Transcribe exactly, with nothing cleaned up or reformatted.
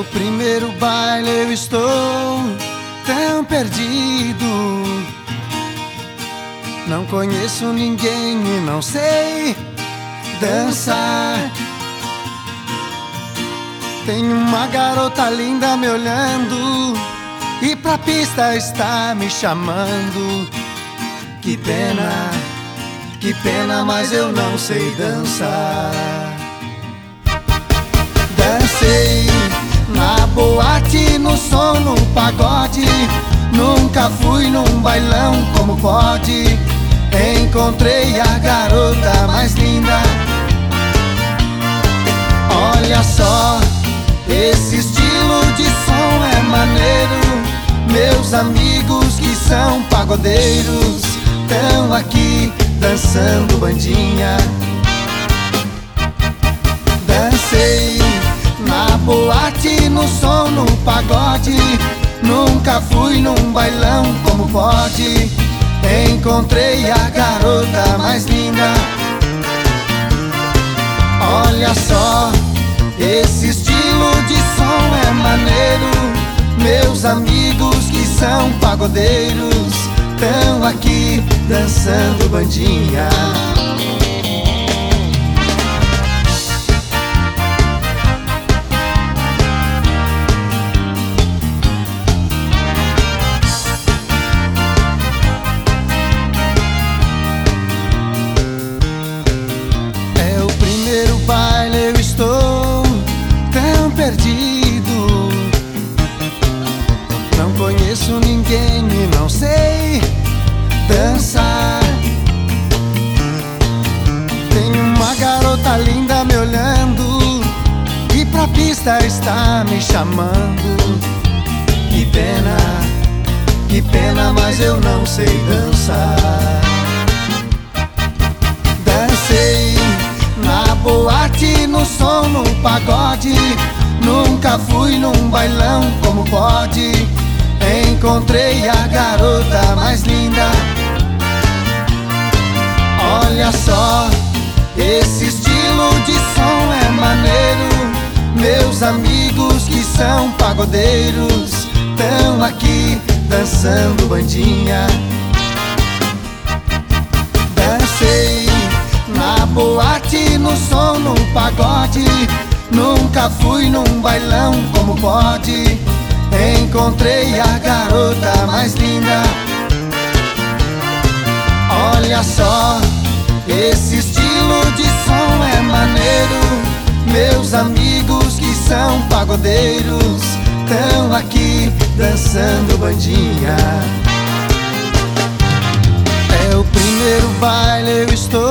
primeiro baile eu estou tão perdido. Não conheço ninguém e não sei dançar. Tem uma garota linda me olhando e pra pista está me chamando. Que pena, que pena, mas eu não sei dançar. Dancei na boate, no som, no pagode. Nunca fui num bailão, como pode? Encontrei a garota mais linda. Olha só, esse estilo de som é maneiro. Meus amigos que são pagodeiros tão aqui dançando bandinha. Dancei na boate, no som, no pagode. Nunca fui num bailão, como pode? Encontrei a garota mais linda. Olha só, esse estilo de som é maneiro. Meus amigos que são pagodeiros tão aqui dançando bandinha. É o primeiro baile, eu estou tão perdido. Não conheço ninguém e não sei dançar. Tem uma garota linda me olhando e pra pista está me chamando. Que pena, que pena, mas eu não sei dançar. Dancei na boate, no som, no pagode. Nunca fui num bailão, como pode? Encontrei a garota mais linda. Olha só, esse estilo de som é maneiro. Meus amigos que são pagodeiros tão aqui dançando bandinha. Dancei na boate, no som, no pagode. Nunca fui num bailão, como pode? Encontrei a garota mais linda. Olha só, esse estilo de som é maneiro. Meus amigos que são pagodeiros tão aqui dançando bandinha. É o primeiro baile, eu estou